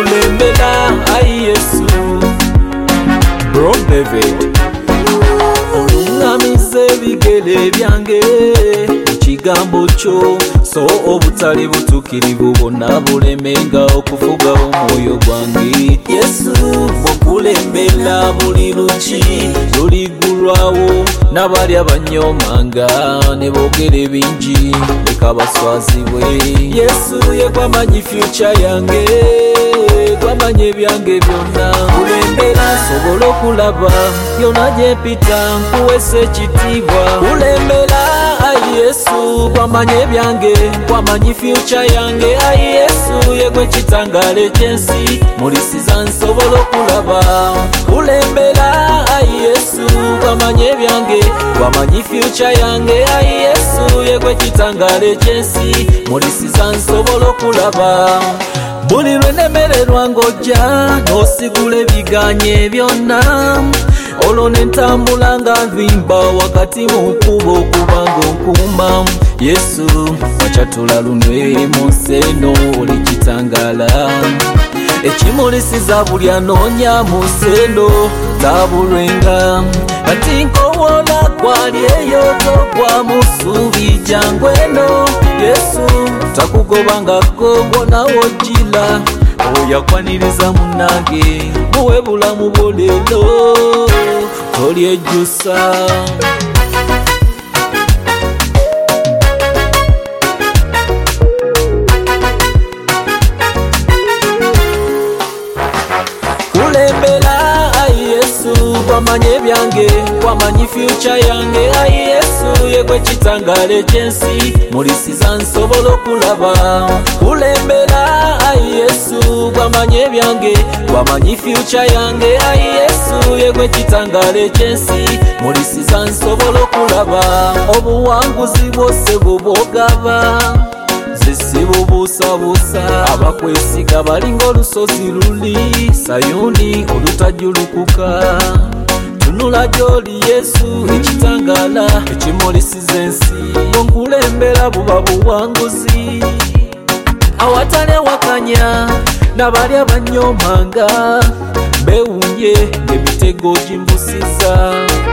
bokulembera ai Yesu. Bro David olungamize ebigere byange ekigambo kyo, so obutali butukirivu bwonna bulemenga okufuga omwoyo gwange. Yesu bokulembera buli luki luligulwawo, n'abali abanyomanga ne boogera bingi leka baswazibwe. Yesu ye gwamanyi future yange, gwamanya ebyange byonna. Kulembera sobola okulaba byonna gye mpita, nkuwesa ekitiibwa. Kulembera ai Yesu, gwamanya ebyange, gwamanyi future yange. Ai Yesu ye gwe kitangaala ekyensi, mulisiza nsobola okulaba. Kulembera ai Yesu, gwamanya ebyange, gwamanyi future yange. Ai Yesu ye gwe kitangaala ekyensi, mulisiza nsobola okulaba. Buli lwenemererwa ng'ojja n'osigula ebiganye byonna, olwo ne ntambula nga nvimba wakati mu kkubo okubanga onkuuma. Yesu wakyatula lunwe mu nsi eno oli kitangaala, ekimulisiza buli anoonya mu nsi eno tabulwenga. Kati nkowoola gwali eyo togwa mu ssuubi jangu eno. Yesu takugobangako bwonawo ojjira, oyakwaniriza munnange muwe bulamu bw'olero tolyejjusa. Kulembera ai Yesu, gwamanya ebyange, gwamanyi future yange. Ai Yesu ye gwe kitangaala ekyensi, mulisiza nsobola okulaba. Kulembera ai Yesu, gwamanya ebyange, gwamanyi future yange. Ai Yesu ye gwe kitangaala ekyensi, mulisiza nsobola okulaba. Obuwanguzi bwose bubwogaba, sibubuusabuusa. Abakwesiga balinga olusozi luli Sayuni olutajulukuka. Tunula gy'oli Yesu, ekitangaala ekimulisiza ensi. Onkulembera buba buwanguzi, awatali wakanya, n'abali abanyomanga beewunye ng'emitego gimbusiza.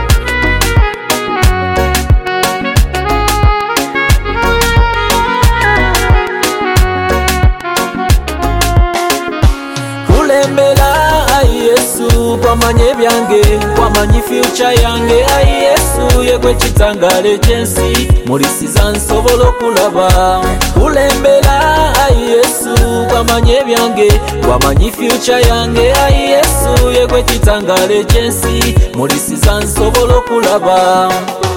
Kulembera ai Yesu, gwamanya ebyange, gwamanyi future yange. Ai Yesu ye gwe kitangaala ekyensi, mulisiza nsobola okulaba. Kulembera ai Yesu, gwamanya ebyange, gwamanyi future yange. Ai Yesu ye gwe kitangaala ekyensi, mulisiza nsobola okulaba.